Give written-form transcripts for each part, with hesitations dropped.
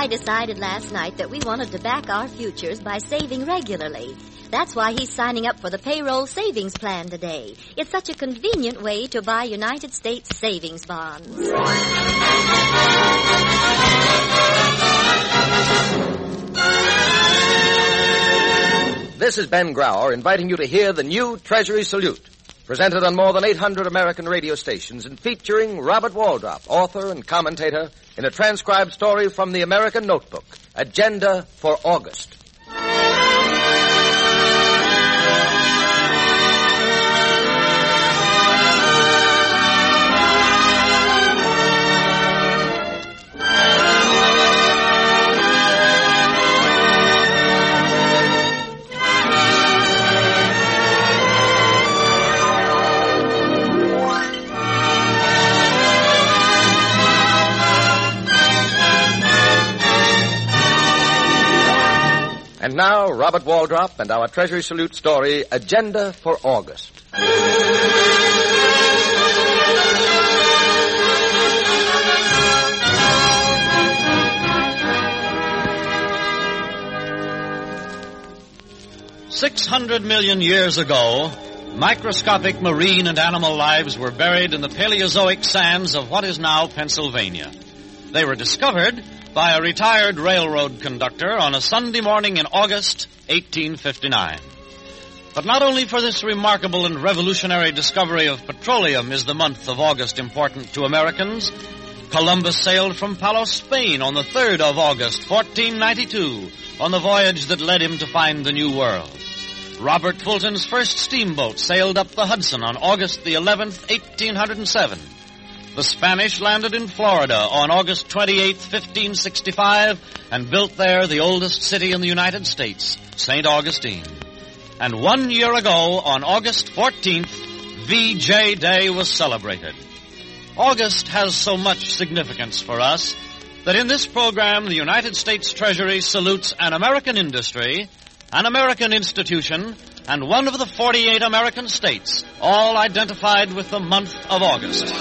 I decided last night that we wanted to back our futures by saving regularly. That's why he's signing up for the payroll savings plan today. It's such a convenient way to buy United States savings bonds. This is Ben Grauer inviting you to hear the new Treasury Salute, presented on more than 800 American radio stations and featuring Robert Waldrop, author and commentator, in a transcribed story from the American Notebook, Agenda for August. And now, Robert Waldrop and our Treasury Salute story, Agenda for August. $600 million years ago, microscopic marine and animal lives were buried in the Paleozoic sands of what is now Pennsylvania. They were discovered by a retired railroad conductor on a Sunday morning in August 1859. But not only for this remarkable and revolutionary discovery of petroleum is the month of August important to Americans. Columbus sailed from Palos, Spain on the 3rd of August, 1492, on the voyage that led him to find the New World. Robert Fulton's first steamboat sailed up the Hudson on August the 11th, 1807. The Spanish landed in Florida on August 28, 1565, and built there the oldest city in the United States, St. Augustine. And 1 year ago, on August 14th, VJ Day was celebrated. August has so much significance for us that in this program, the United States Treasury salutes an American industry, an American institution, and one of the 48 American states, all identified with the month of August.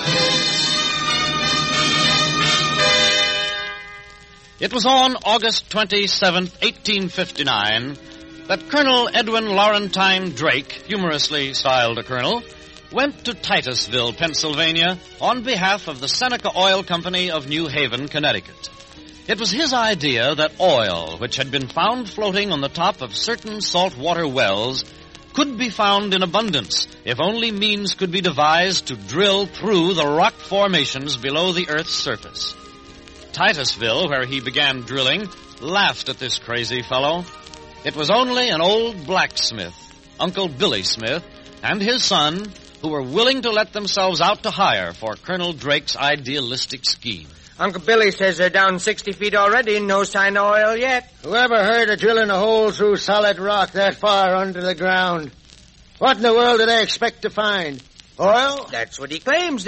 It was on August 27, 1859, that Colonel Edwin Laurentine Drake, humorously styled a colonel, went to Titusville, Pennsylvania, on behalf of the Seneca Oil Company of New Haven, Connecticut. It was his idea that oil, which had been found floating on the top of certain saltwater wells, could be found in abundance if only means could be devised to drill through the rock formations below the Earth's surface. Titusville, where he began drilling, laughed at this crazy fellow. It was only an old blacksmith, Uncle Billy Smith, and his son, who were willing to let themselves out to hire for Colonel Drake's idealistic scheme. Uncle Billy says they're down 60 feet already and no sign of oil yet. Whoever heard of drilling a hole through solid rock that far under the ground? What in the world do they expect to find? Oil? That's what he claims,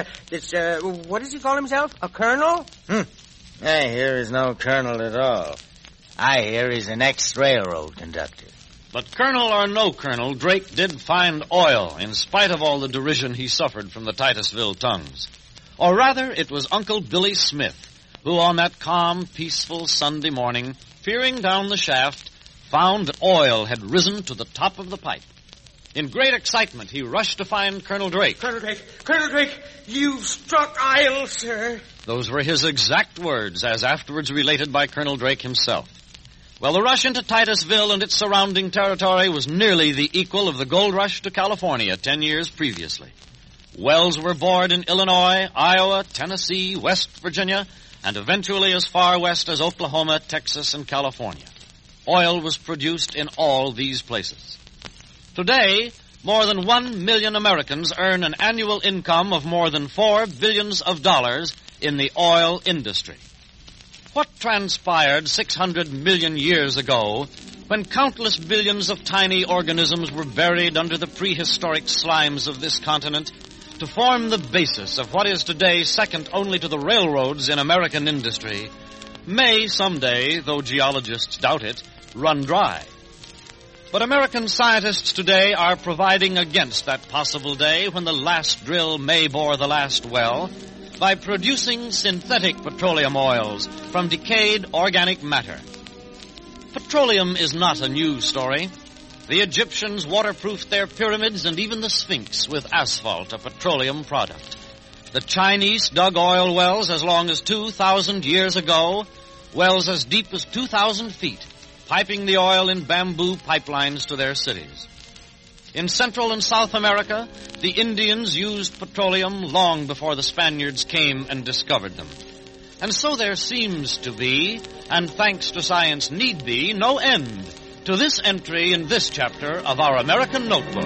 what does he call himself? A colonel? I hear he's no colonel at all. I hear he's an ex-railroad conductor. But colonel or no colonel, Drake did find oil, in spite of all the derision he suffered from the Titusville tongues. Or rather, it was Uncle Billy Smith, who on that calm, peaceful Sunday morning, peering down the shaft, found that oil had risen to the top of the pipe. In great excitement, he rushed to find Colonel Drake. Colonel Drake, you've struck oil, sir. Those were his exact words, as afterwards related by Colonel Drake himself. Well, the rush into Titusville and its surrounding territory was nearly the equal of the gold rush to California 10 years previously. Wells were bored in Illinois, Iowa, Tennessee, West Virginia, and eventually as far west as Oklahoma, Texas, and California. Oil was produced in all these places. Today, more than 1 million Americans earn an annual income of more than $4 billion in the oil industry. What transpired 600 million years ago when countless billions of tiny organisms were buried under the prehistoric slimes of this continent to form the basis of what is today second only to the railroads in American industry, may someday, though geologists doubt it, run dry. But American scientists today are providing against that possible day when the last drill may bore the last well, by producing synthetic petroleum oils from decayed organic matter. Petroleum is not a new story. The Egyptians waterproofed their pyramids and even the Sphinx with asphalt, a petroleum product. The Chinese dug oil wells as long as 2,000 years ago, wells as deep as 2,000 feet, piping the oil in bamboo pipelines to their cities. In Central and South America, the Indians used petroleum long before the Spaniards came and discovered them. And so there seems to be, and thanks to science need be, no end to this entry in this chapter of our American Notebook.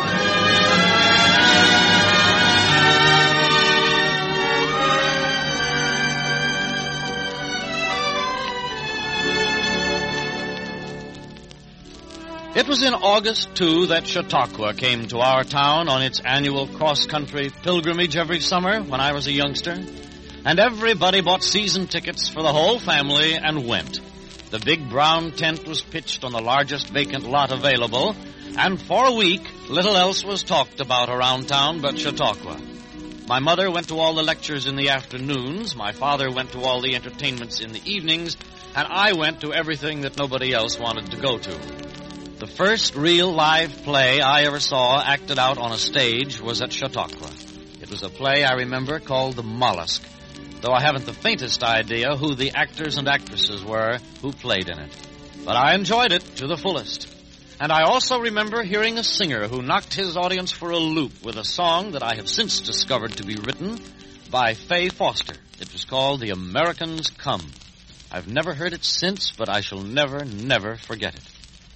It was in August, too, that Chautauqua came to our town on its annual cross-country pilgrimage every summer when I was a youngster. And everybody bought season tickets for the whole family and went. The big brown tent was pitched on the largest vacant lot available, and for a week, little else was talked about around town but Chautauqua. My mother went to all the lectures in the afternoons, my father went to all the entertainments in the evenings, and I went to everything that nobody else wanted to go to. The first real live play I ever saw acted out on a stage was at Chautauqua. It was a play I remember called The Mollusk, though I haven't the faintest idea who the actors and actresses were who played in it. But I enjoyed it to the fullest. And I also remember hearing a singer who knocked his audience for a loop with a song that I have since discovered to be written by Faye Foster. It was called The Americans Come. I've never heard it since, but I shall never, never forget it.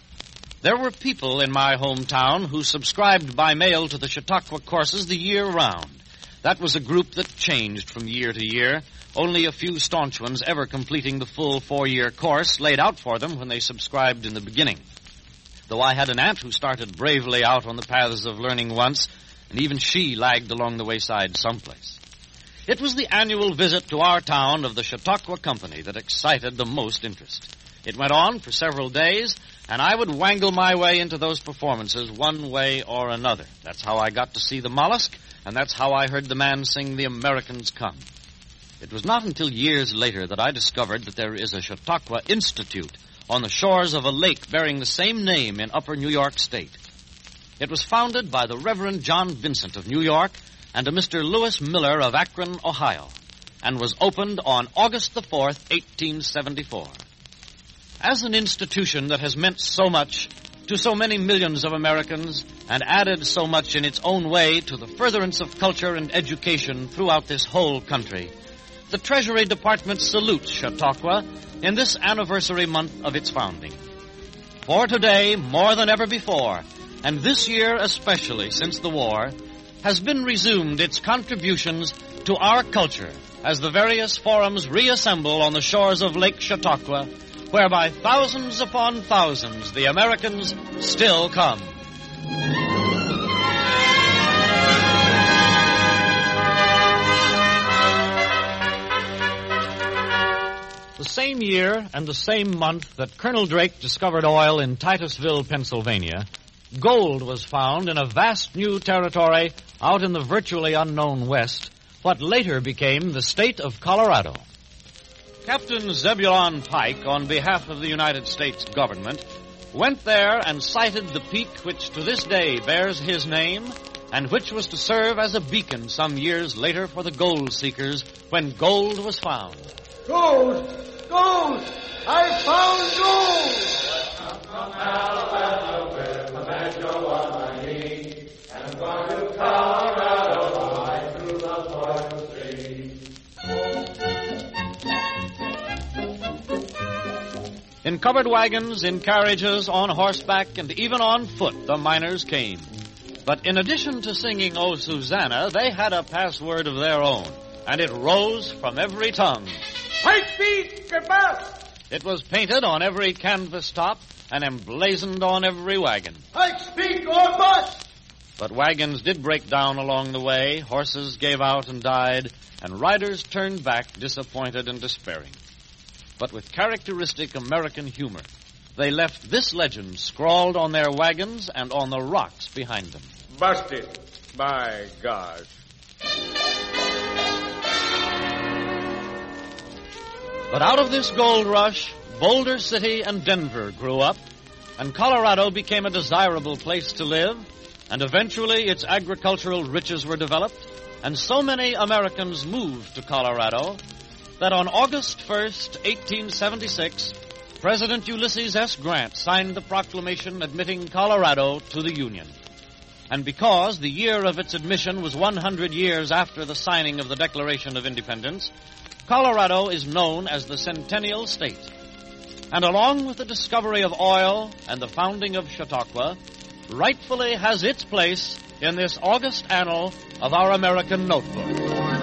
There were people in my hometown who subscribed by mail to the Chautauqua courses the year round. That was a group that changed from year to year, only a few staunch ones ever completing the full 4-year course laid out for them when they subscribed in the beginning. Though I had an aunt who started bravely out on the paths of learning once, and even she lagged along the wayside someplace. It was the annual visit to our town of the Chautauqua Company that excited the most interest. It went on for several days, and I would wangle my way into those performances one way or another. That's how I got to see the Mollusk, and that's how I heard the man sing The Americans Come. It was not until years later that I discovered that there is a Chautauqua Institute on the shores of a lake bearing the same name in upper New York State. It was founded by the Reverend John Vincent of New York and a Mr. Lewis Miller of Akron, Ohio, and was opened on August the 4th, 1874. As an institution that has meant so much to so many millions of Americans and added so much in its own way to the furtherance of culture and education throughout this whole country, the Treasury Department salutes Chautauqua in this anniversary month of its founding. For today, more than ever before, and this year especially since the war, has been resumed its contributions to our culture as the various forums reassemble on the shores of Lake Chautauqua, where by thousands upon thousands the Americans still come. The same year and the same month that Colonel Drake discovered oil in Titusville, Pennsylvania, gold was found in a vast new territory out in the virtually unknown West, what later became the state of Colorado. Captain Zebulon Pike, on behalf of the United States government, went there and sighted the peak which to this day bears his name and which was to serve as a beacon some years later for the gold seekers when gold was found. Gold! Gold! I found gold! From Alabama with a banjo on my knee, and I'm going to Colorado right through the poison tree. In covered wagons, in carriages, on horseback, and even on foot, the miners came. But in addition to singing "Oh, Susanna," they had a password of their own, and it rose from every tongue. High speed, get back! It was painted on every canvas top and emblazoned on every wagon. High speed or bust! But wagons did break down along the way, horses gave out and died, and riders turned back disappointed and despairing. But with characteristic American humor, they left this legend scrawled on their wagons and on the rocks behind them. Busted. By God. But out of this gold rush, Boulder City and Denver grew up, and Colorado became a desirable place to live, and eventually its agricultural riches were developed, and so many Americans moved to Colorado that on August 1st, 1876, President Ulysses S. Grant signed the proclamation admitting Colorado to the Union. And because the year of its admission was 100 years after the signing of the Declaration of Independence, Colorado is known as the Centennial State. And along with the discovery of oil and the founding of Chautauqua, rightfully has its place in this august annal of our American notebook.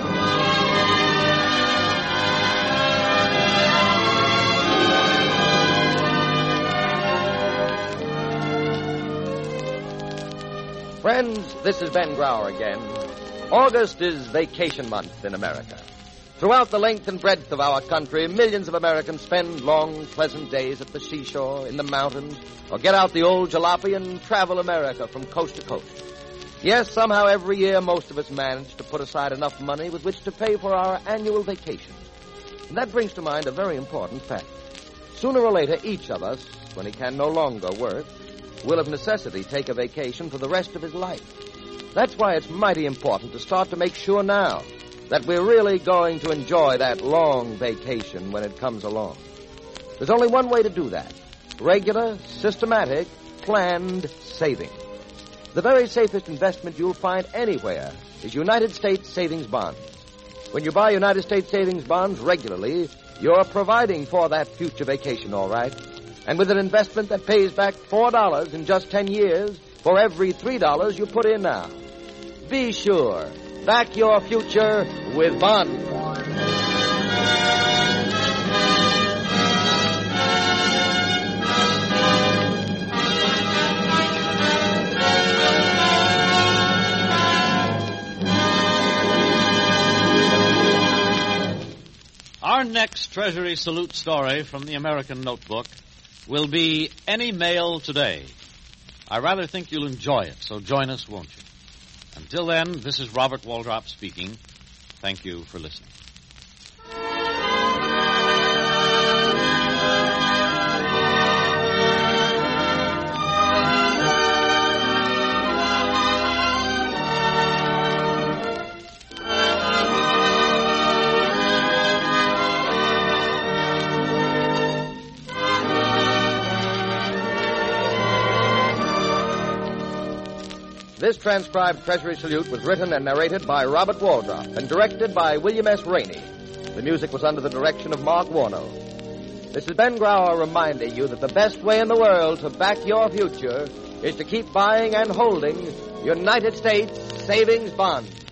Friends, this is Ben Grauer again. August is vacation month in America. Throughout the length and breadth of our country, millions of Americans spend long, pleasant days at the seashore, in the mountains, or get out the old jalopy and travel America from coast to coast. Yes, somehow every year most of us manage to put aside enough money with which to pay for our annual vacation. And that brings to mind a very important fact. Sooner or later, each of us, when he can no longer work, will of necessity take a vacation for the rest of his life. That's why it's mighty important to start to make sure now that we're really going to enjoy that long vacation when it comes along. There's only one way to do that: regular, systematic, planned saving. The very safest investment you'll find anywhere is United States savings bonds. When you buy United States savings bonds regularly, you're providing for that future vacation, all right. And with an investment that pays back $4 in just 10 years for every $3 you put in now. Be sure. Back your future with bonds. Our next Treasury Salute story from the American Notebook will be Any Mail Today. I rather think you'll enjoy it, so join us, won't you? Until then, this is Robert Waldrop speaking. Thank you for listening. This transcribed Treasury Salute was written and narrated by Robert Waldrop and directed by William S. Rainey. The music was under the direction of Mark Warno. This is Ben Grauer reminding you that the best way in the world to back your future is to keep buying and holding United States savings bonds.